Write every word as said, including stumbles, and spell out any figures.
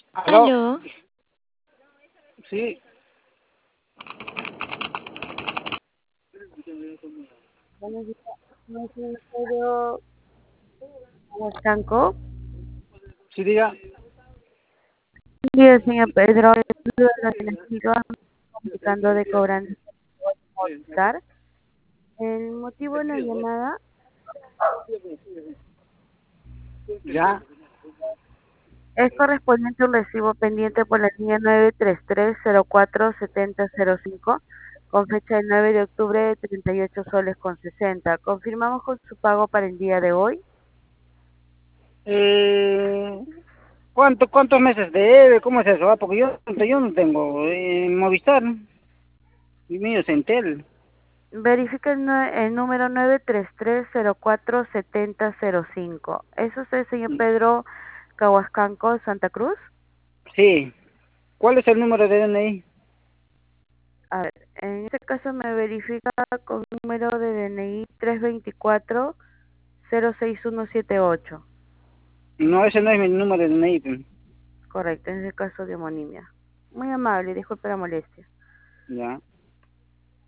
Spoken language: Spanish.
¿Aló? Aló, Sí, Buenos días, no sé, Pedro Huastanco. sí, diga. Buen día, señor Pedro. Estudio de la financiera comunicando de cobranza Movistar. El motivo de la llamada Ya. es correspondiente a un recibo pendiente por la línea nueve tres tres cero cuatro siete cero cero cinco con fecha del nueve de octubre de treinta y ocho soles con sesenta. Confirmamos con su pago para el día de hoy. Eh, ¿cuánto, ¿Cuántos meses debe? ¿Cómo es eso? Ah, porque yo, yo no tengo eh, Movistar. Mi mío es Entel. Verifica el, nue- el número nueve tres tres cero cuatro siete cero cero cinco. ¿Es usted, señor Pedro Cahuascanco, Santa Cruz? Sí. ¿Cuál es el número de D N I? A ver, en este caso me verifica con número de D N I tres dos cuatro cero seis uno siete ocho. No, ese no es mi número de D N I. Pues. Correcto, en este caso de homonimia. Muy amable, disculpe la molestia. Ya.